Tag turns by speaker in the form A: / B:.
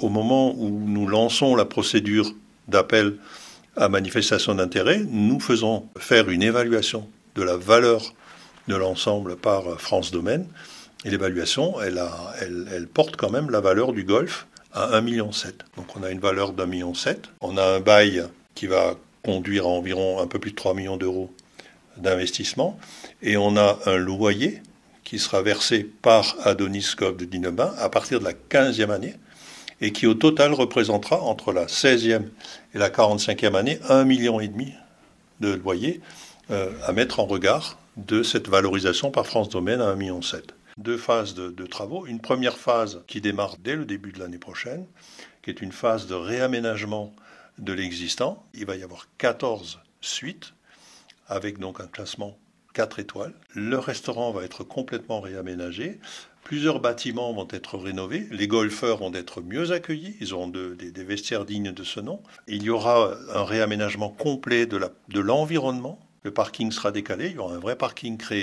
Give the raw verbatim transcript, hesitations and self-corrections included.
A: au moment où nous lançons la procédure d'appel à manifestation d'intérêt, nous faisons faire une évaluation de la valeur de l'ensemble par France Domaine. Et l'évaluation, elle, a, elle, elle porte quand même la valeur du golf à un virgule sept million. Donc on a une valeur d'un virgule sept million. On a un bail qui va conduire à environ un peu plus de trois millions d'euros d'investissement. Et on a un loyer qui sera versé par Adonis Golf de Dinebain à partir de la quinzième année et qui au total représentera entre la seizième et la quarante-cinquième année un virgule cinq million de loyer euh, à mettre en regard de cette valorisation par France Domaine à un virgule sept million. Deux phases de, de travaux. Une première phase qui démarre dès le début de l'année prochaine, qui est une phase de réaménagement de l'existant. Il va y avoir quatorze suites, avec donc un classement quatre étoiles. Le restaurant va être complètement réaménagé. Plusieurs bâtiments vont être rénovés. Les golfeurs vont être mieux accueillis. Ils auront de, des, des vestiaires dignes de ce nom. Il y aura un réaménagement complet de, la, de l'environnement. Le parking sera décalé. Il y aura un vrai parking créé